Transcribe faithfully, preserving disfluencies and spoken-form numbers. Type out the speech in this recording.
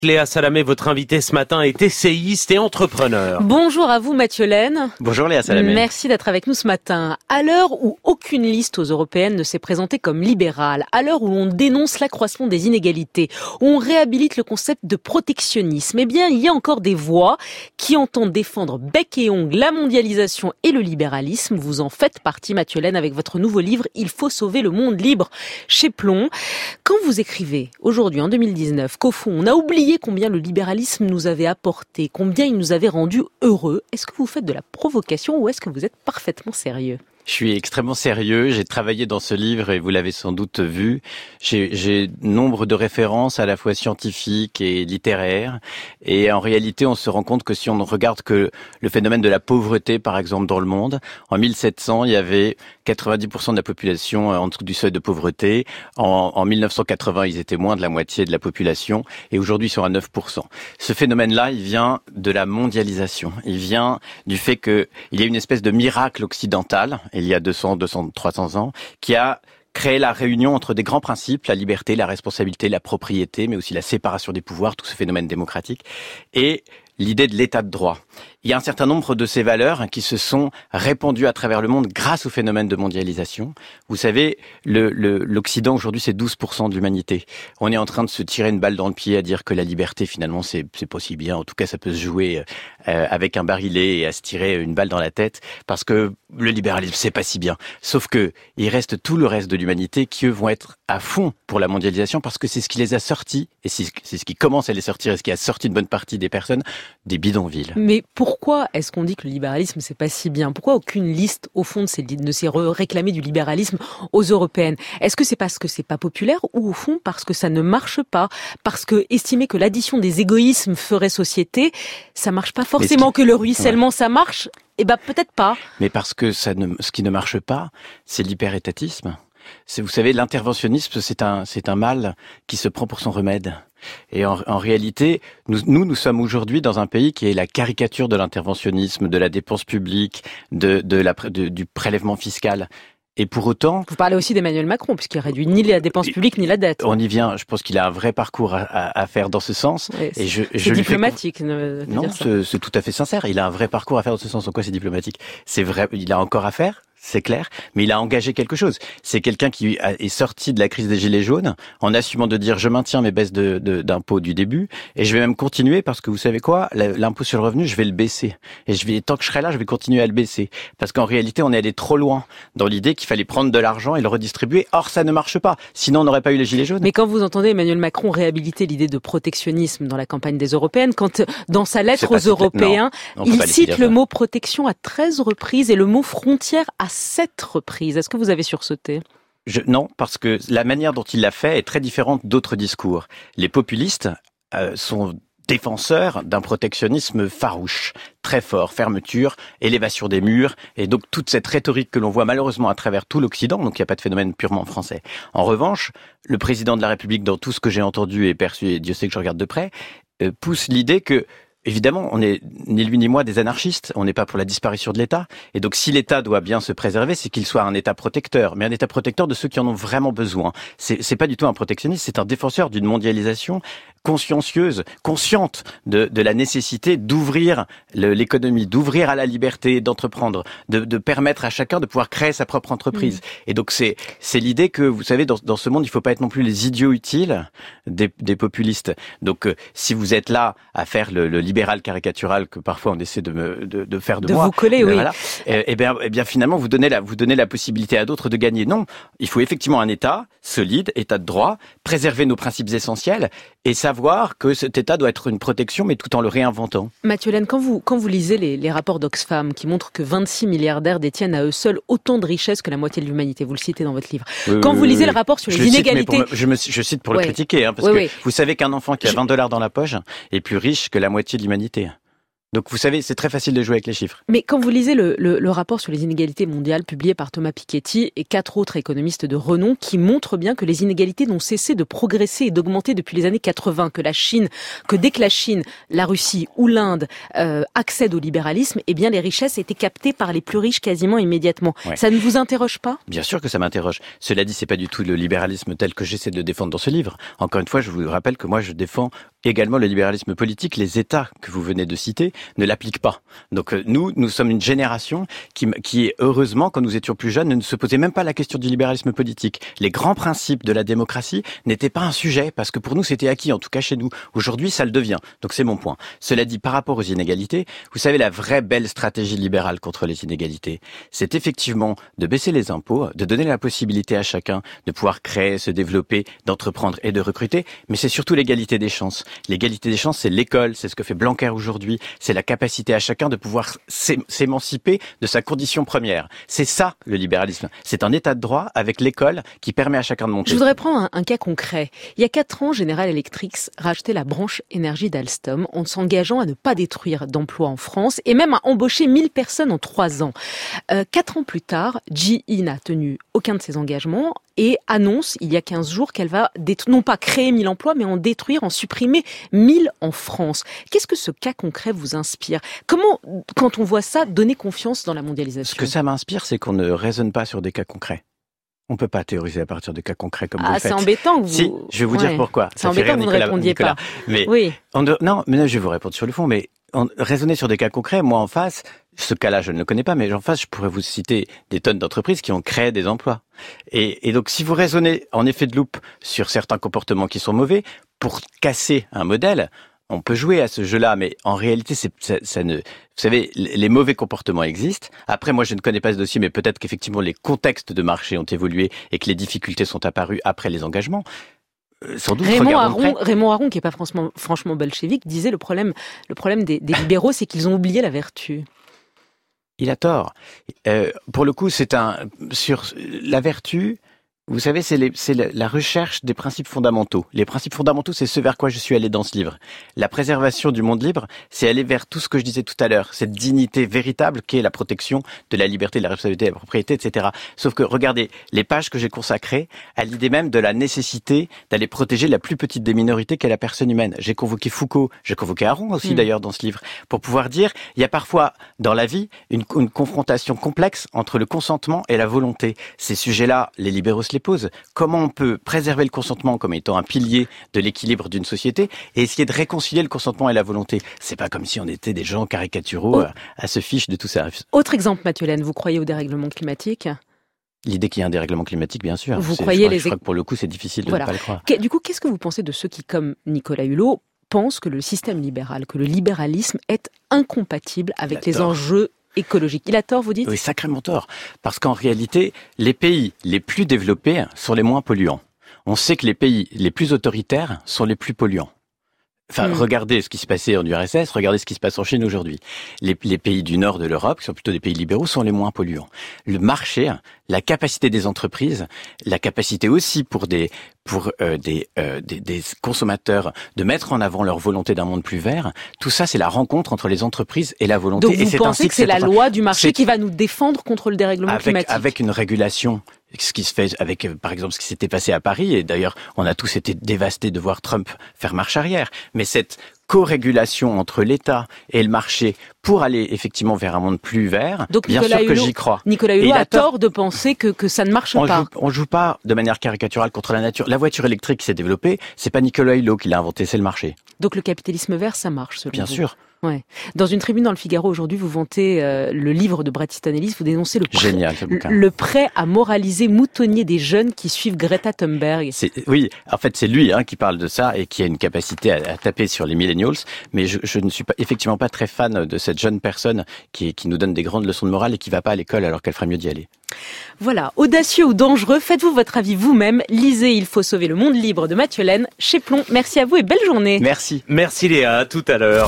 Léa Salamé, votre invité ce matin, est essayiste et entrepreneur. Bonjour à vous Mathieu Laine. Bonjour Léa Salamé. Merci d'être avec nous ce matin. À l'heure où aucune liste aux européennes ne s'est présentée comme libérale, à l'heure où l'on dénonce l'accroissement des inégalités, où on réhabilite le concept de protectionnisme, eh bien il y a encore des voix qui entendent défendre bec et ongle la mondialisation et le libéralisme. Vous en faites partie Mathieu Laine avec votre nouveau livre « Il faut sauver le monde libre » chez Plon. Quand vous écrivez aujourd'hui en deux mille dix-neuf qu'au fond on a oublié combien le libéralisme nous avait apporté, combien il nous avait rendus heureux, est-ce que vous faites de la provocation ou est-ce que vous êtes parfaitement sérieux ? Je suis extrêmement sérieux, j'ai travaillé dans ce livre et vous l'avez sans doute vu. J'ai, j'ai nombre de références à la fois scientifiques et littéraires et en réalité on se rend compte que si on ne regarde que le phénomène de la pauvreté par exemple dans le monde, en mille sept cents il y avait quatre-vingt-dix pour cent de la population en dessous du seuil de pauvreté, en, en mille neuf cent quatre-vingts ils étaient moins de la moitié de la population et aujourd'hui ils sont à neuf pour cent. Ce phénomène-là il vient de la mondialisation, il vient du fait qu'il y a une espèce de miracle occidental il y a deux cents, deux cents, trois cents ans, qui a créé la réunion entre des grands principes, la liberté, la responsabilité, la propriété, mais aussi la séparation des pouvoirs, tout ce phénomène démocratique, et l'idée de l'état de droit. Il y a un certain nombre de ces valeurs qui se sont répandues à travers le monde grâce au phénomène de mondialisation. Vous savez, le, le, l'Occident aujourd'hui c'est douze pour cent de l'humanité. On est en train de se tirer une balle dans le pied à dire que la liberté finalement c'est, c'est pas si bien. En tout cas ça peut se jouer euh, avec un barillet et à se tirer une balle dans la tête parce que le libéralisme c'est pas si bien. Sauf que il reste tout le reste de l'humanité qui eux vont être à fond pour la mondialisation parce que c'est ce qui les a sortis et c'est, c'est ce qui commence à les sortir et ce qui a sorti une bonne partie des personnes des bidonvilles. Mais pourquoi est-ce qu'on dit que le libéralisme c'est pas si bien ? Pourquoi aucune liste au fond ne s'est, ne s'est réclamée du libéralisme aux européennes ? Est-ce que c'est parce que c'est pas populaire ou au fond parce que ça ne marche pas ? Parce que estimer que l'addition des égoïsmes ferait société, ça marche pas forcément. Qui... que le ruissellement ouais. ça marche ? Eh ben peut-être pas. Mais parce que ça ne, ce qui ne marche pas, c'est l'hyperétatisme. C'est, vous savez, l'interventionnisme, c'est un, c'est un mal qui se prend pour son remède. Et en, en réalité, nous, nous, nous sommes aujourd'hui dans un pays qui est la caricature de l'interventionnisme, de la dépense publique, de, de la, de, du prélèvement fiscal. Et pour autant... Vous parlez aussi d'Emmanuel Macron, puisqu'il réduit ni la dépense publique ni la dette. On y vient. Je pense qu'il a un vrai parcours à, à, à faire dans ce sens. Ouais, c'est et je, c'est je diplomatique. Fais... De non, dire ça. c'est, c'est tout à fait sincère. Il a un vrai parcours à faire dans ce sens. En quoi c'est diplomatique ? C'est vrai. Il a encore à faire. C'est clair, mais il a engagé quelque chose. C'est quelqu'un qui est sorti de la crise des Gilets jaunes en assumant de dire je maintiens mes baisses de, de, d'impôts du début et je vais même continuer parce que vous savez quoi, l'impôt sur le revenu, je vais le baisser. Et je vais, tant que je serai là, je vais continuer à le baisser. Parce qu'en réalité, on est allé trop loin dans l'idée qu'il fallait prendre de l'argent et le redistribuer. Or, ça ne marche pas. Sinon, on n'aurait pas eu les Gilets jaunes. Mais quand vous entendez Emmanuel Macron réhabiliter l'idée de protectionnisme dans la campagne des Européennes, quand dans sa lettre aux Européens, non, il cite le mot protection à treize reprises et le mot frontière à sept reprises. Est-ce que vous avez sursauté ? Je, non, parce que la manière dont il l'a fait est très différente d'autres discours. Les populistes euh, sont défenseurs d'un protectionnisme farouche, très fort, fermeture, élévation des murs, et donc toute cette rhétorique que l'on voit malheureusement à travers tout l'Occident, donc il n'y a pas de phénomène purement français. En revanche, le président de la République, dans tout ce que j'ai entendu et perçu, et Dieu sait que je regarde de près, euh, pousse l'idée que évidemment, on n'est ni lui ni moi des anarchistes, on n'est pas pour la disparition de l'État. Et donc si l'État doit bien se préserver, c'est qu'il soit un État protecteur, mais un État protecteur de ceux qui en ont vraiment besoin. C'est, c'est pas du tout un protectionniste, c'est un défenseur d'une mondialisation consciencieuse, consciente de, de la nécessité d'ouvrir le, l'économie, d'ouvrir à la liberté, d'entreprendre, de, de permettre à chacun de pouvoir créer sa propre entreprise. Mmh. Et donc c'est, c'est l'idée que, vous savez, dans, dans ce monde, il faut pas être non plus les idiots utiles des, des populistes. Donc euh, si vous êtes là à faire le, le libéral caricatural que parfois on essaie de me de, de faire de, de moi, vous coller, oui. Voilà, et, et bien, et bien finalement vous donnez la vous donnez la possibilité à d'autres de gagner. Non, il faut effectivement un État solide, État de droit, préserver nos principes essentiels et savoir que cet État doit être une protection, mais tout en le réinventant. Mathieu Laine, quand vous quand vous lisez les, les rapports d'Oxfam qui montrent que vingt-six milliardaires détiennent à eux seuls autant de richesses que la moitié de l'humanité, vous le citez dans votre livre. Oui, quand oui, vous lisez oui. le rapport sur je les inégalités, cite, me, je, me, je cite pour ouais. le critiquer, hein, parce oui, que oui. vous savez qu'un enfant qui a vingt dollars dans la poche est plus riche que la moitié de l'humanité. Donc vous savez, c'est très facile de jouer avec les chiffres. Mais quand vous lisez le, le, le rapport sur les inégalités mondiales publié par Thomas Piketty et quatre autres économistes de renom qui montrent bien que les inégalités n'ont cessé de progresser et d'augmenter depuis les années quatre-vingts, que la Chine, que dès que la Chine, la Russie ou l'Inde euh, accèdent au libéralisme, eh bien les richesses étaient captées par les plus riches quasiment immédiatement. Ouais. Ça ne vous interroge pas ? Bien sûr que ça m'interroge. Cela dit, c'est pas du tout le libéralisme tel que j'essaie de défendre dans ce livre. Encore une fois, je vous rappelle que moi je défends également le libéralisme politique. Les États que vous venez de citer ne l'appliquent pas. Donc euh, nous, nous sommes une génération qui, qui, heureusement, quand nous étions plus jeunes, ne se posait même pas la question du libéralisme politique. Les grands principes de la démocratie n'étaient pas un sujet, parce que pour nous, c'était acquis, en tout cas chez nous. Aujourd'hui, ça le devient. Donc c'est mon point. Cela dit, par rapport aux inégalités, vous savez, la vraie belle stratégie libérale contre les inégalités, c'est effectivement de baisser les impôts, de donner la possibilité à chacun de pouvoir créer, se développer, d'entreprendre et de recruter, mais c'est surtout l'égalité des chances. L'égalité des chances, c'est l'école, c'est ce que fait Blanquer aujourd'hui, c'est la capacité à chacun de pouvoir s'émanciper de sa condition première. C'est ça, le libéralisme. C'est un état de droit avec l'école qui permet à chacun de monter. Je voudrais prendre un, un cas concret. Il y a quatre ans, General Electric rachetait la branche énergie d'Alstom en s'engageant à ne pas détruire d'emplois en France et même à embaucher mille personnes en trois ans. Euh, quatre ans plus tard, G E n'a tenu aucun de ses engagements et annonce, il y a quinze jours, qu'elle va détruire, non pas créer mille emplois, mais en détruire, en supprimer mille en France. Qu'est-ce que ce cas concret vous inspire ? Comment, quand on voit ça, donner confiance dans la mondialisation ? Ce que ça m'inspire, c'est qu'on ne raisonne pas sur des cas concrets. On ne peut pas théoriser à partir de cas concrets comme ah, vous le faites. Ah, c'est embêtant que vous... Si, je vais vous ouais. dire pourquoi. C'est ça embêtant que vous ne répondiez Nicolas. pas. Mais oui. on de... Non, mais là, je vais vous répondre sur le fond, mais on... raisonner sur des cas concrets, moi en face, ce cas-là, je ne le connais pas, mais en face, je pourrais vous citer des tonnes d'entreprises qui ont créé des emplois. Et, et donc, si vous raisonnez en effet de loupe sur certains comportements qui sont mauvais, pour casser un modèle, on peut jouer à ce jeu-là, mais en réalité, c'est, ça, ça ne. Vous savez, les mauvais comportements existent. Après, moi, je ne connais pas ce dossier, mais peut-être qu'effectivement, les contextes de marché ont évolué et que les difficultés sont apparues après les engagements. Euh, sans doute. Raymond Aron, Raymond Aron, qui est pas franchement, franchement bolchevique, disait le problème, le problème des, des libéraux, c'est qu'ils ont oublié la vertu. Il a tort. Euh, pour le coup, c'est un sur la vertu. Vous savez, c'est, les, c'est la recherche des principes fondamentaux. Les principes fondamentaux, c'est ce vers quoi je suis allé dans ce livre. La préservation du monde libre, c'est aller vers tout ce que je disais tout à l'heure, cette dignité véritable qu'est la protection de la liberté, de la responsabilité, de la propriété, et cetera. Sauf que, regardez, les pages que j'ai consacrées à l'idée même de la nécessité d'aller protéger la plus petite des minorités qu'est la personne humaine. J'ai convoqué Foucault, j'ai convoqué Aron aussi mmh. d'ailleurs dans ce livre, pour pouvoir dire, il y a parfois dans la vie une, une confrontation complexe entre le consentement et la volonté. Ces sujets-là, les libéraux se les pose. Comment on peut préserver le consentement comme étant un pilier de l'équilibre d'une société et essayer de réconcilier le consentement et la volonté. C'est pas comme si on était des gens caricaturaux oh. à, à se fiche de tout ça. Autre exemple, Mathieu Laine, vous croyez au dérèglement climatique ? L'idée qu'il y a un dérèglement climatique, bien sûr. Vous c'est, croyez je crois, les... je crois que pour le coup, c'est difficile de voilà. ne pas le croire. Du coup, qu'est-ce que vous pensez de ceux qui, comme Nicolas Hulot, pensent que le système libéral, que le libéralisme est incompatible avec les enjeux écologique. Il a tort, vous dites ? Oui, sacrément tort. Parce qu'en réalité, les pays les plus développés sont les moins polluants. On sait que les pays les plus autoritaires sont les plus polluants. Enfin, mmh. regardez ce qui se passait en U R S S, regardez ce qui se passe en Chine aujourd'hui. Les, les pays du nord de l'Europe, qui sont plutôt des pays libéraux, sont les moins polluants. Le marché, la capacité des entreprises, la capacité aussi pour des pour euh, des, euh, des des consommateurs de mettre en avant leur volonté d'un monde plus vert, tout ça, c'est la rencontre entre les entreprises et la volonté. Donc vous et c'est pensez ainsi que c'est, que la c'est loi du marché qui va nous défendre contre le dérèglement avec, climatique ? Avec une régulation. Ce qui se fait avec, par exemple, ce qui s'était passé à Paris, et d'ailleurs, on a tous été dévastés de voir Trump faire marche arrière. Mais cette co-régulation entre l'État et le marché pour aller effectivement vers un monde plus vert, donc, bien Nicolas sûr que Hulot, j'y crois. Nicolas Hulot a tort de penser que, que ça ne marche on pas. Joue, on joue pas de manière caricaturale contre la nature. La voiture électrique qui s'est développée, c'est pas Nicolas Hulot qui l'a inventé, c'est le marché. Donc le capitalisme vert, ça marche selon Bien vous. sûr. Ouais. Dans une tribune dans le Figaro aujourd'hui, vous vantez euh, le livre de Bret Easton Ellis, vous dénoncez le prêt, Génial, ce bouquin. le prêt à moraliser moutonnier des jeunes qui suivent Greta Thunberg. C'est, oui, en fait, c'est lui hein, qui parle de ça et qui a une capacité à, à taper sur les millennials. Mais je, je ne suis pas, effectivement pas très fan de cette jeune personne qui, qui nous donne des grandes leçons de morale et qui va pas à l'école alors qu'elle ferait mieux d'y aller. Voilà, audacieux ou dangereux, faites-vous votre avis vous-même. Lisez Il faut sauver le monde libre de Mathieu Laine chez Plomb. Merci à vous et belle journée. Merci. Merci Léa, à tout à l'heure.